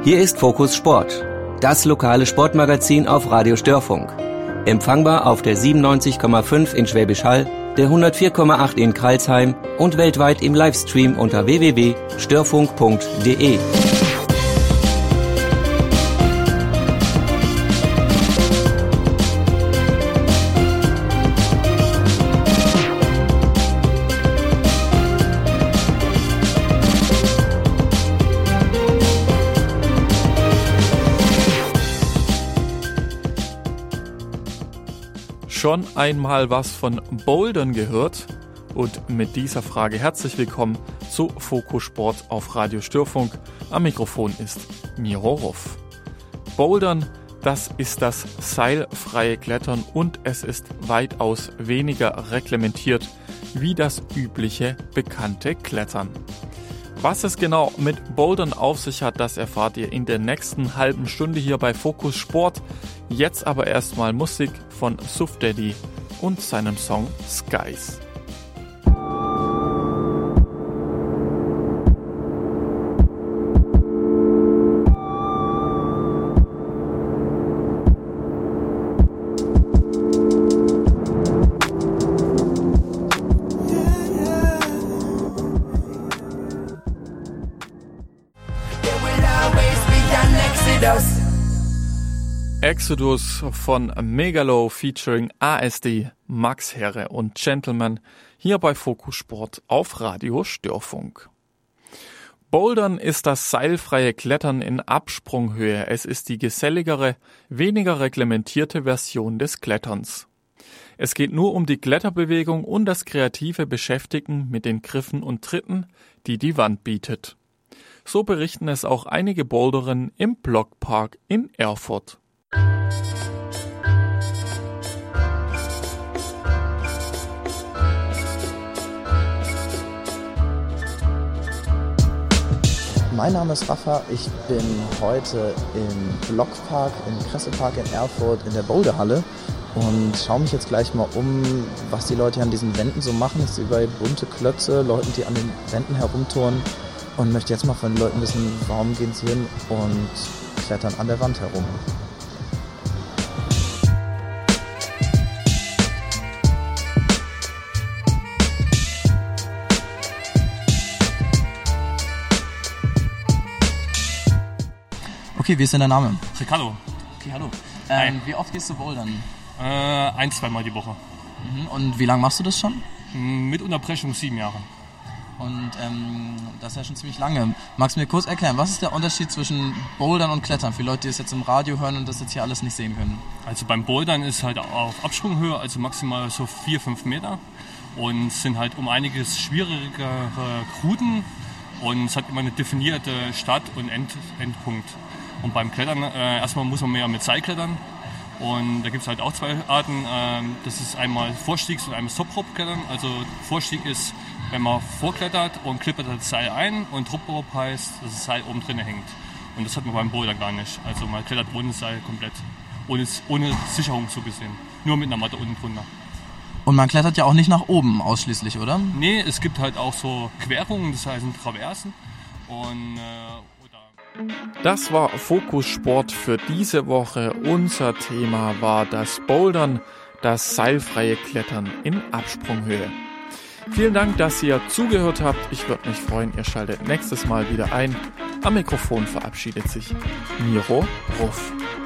Hier ist Fokus Sport, das lokale Sportmagazin auf Radio Störfunk. Empfangbar auf der 97,5 in Schwäbisch Hall, der 104,8 in Crailsheim und weltweit im Livestream unter www.störfunk.de. Schon einmal was von Bouldern gehört? Und mit dieser Frage herzlich willkommen zu Fokus Sport auf Radio Störfunk. Am Mikrofon ist Miro Ruff. Bouldern, das ist das seilfreie Klettern und es ist weitaus weniger reglementiert wie das übliche bekannte Klettern. Was es genau mit Bouldern auf sich hat, das erfahrt ihr in der nächsten halben Stunde hier bei Fokus Sport. Jetzt aber erstmal Musik von Suf Daddy und seinem Song Skies. Exodus von Megalo featuring ASD, Max Herre und Gentleman hier bei Fokus Sport auf Radio Störfunk. Bouldern ist das seilfreie Klettern in Absprunghöhe. Es ist die geselligere, weniger reglementierte Version des Kletterns. Es geht nur um die Kletterbewegung und das kreative Beschäftigen mit den Griffen und Tritten, die die Wand bietet. So berichten es auch einige Boulderinnen im Blockpark in Erfurt. Mein Name ist Rafa, ich bin heute im Blockpark, im Kressepark in Erfurt in der Boulderhalle und schaue mich jetzt gleich mal um, was die Leute hier an diesen Wänden so machen. Ich sehe überall bunte Klötze, Leute, die an den Wänden herumtouren und möchte jetzt mal von den Leuten wissen, warum gehen sie hin und klettern an der Wand herum. Okay, wie ist denn der Name? Ricardo. Okay, hallo. Wie oft gehst du bouldern? 1-2 Mal die Woche. Und wie lange machst du das schon? Mit Unterbrechung 7 Jahre. Und das ist ja schon ziemlich lange. Magst du mir kurz erklären, was ist der Unterschied zwischen Bouldern und Klettern? Für Leute, die es jetzt im Radio hören und das jetzt hier alles nicht sehen können. Also beim Bouldern ist halt auf Absprunghöhe, also maximal so 4-5 Meter. Und es sind halt um einiges schwierigere Routen. Und es hat immer eine definierte Start- und Endpunkt. Und beim Klettern, erstmal muss man mehr mit Seil klettern. Und da gibt es halt auch 2 Arten. Das ist einmal Vorstiegs- und einmal Top-Rope-Klettern. Also Vorstieg ist, wenn man vorklettert und klippert das Seil ein. Und Top-Rope heißt, dass das Seil oben drin hängt. Und das hat man beim Boulder gar nicht. Also man klettert ohne Seil komplett, ohne Sicherung so gesehen. Nur mit einer Matte unten drunter. Und man klettert ja auch nicht nach oben ausschließlich, oder? Nee, es gibt halt auch so Querungen, das heißt Traversen. Und das war Fokus Sport für diese Woche. Unser Thema war das Bouldern, das seilfreie Klettern in Absprunghöhe. Vielen Dank, dass ihr zugehört habt. Ich würde mich freuen, ihr schaltet nächstes Mal wieder ein. Am Mikrofon verabschiedet sich Miro Ruff.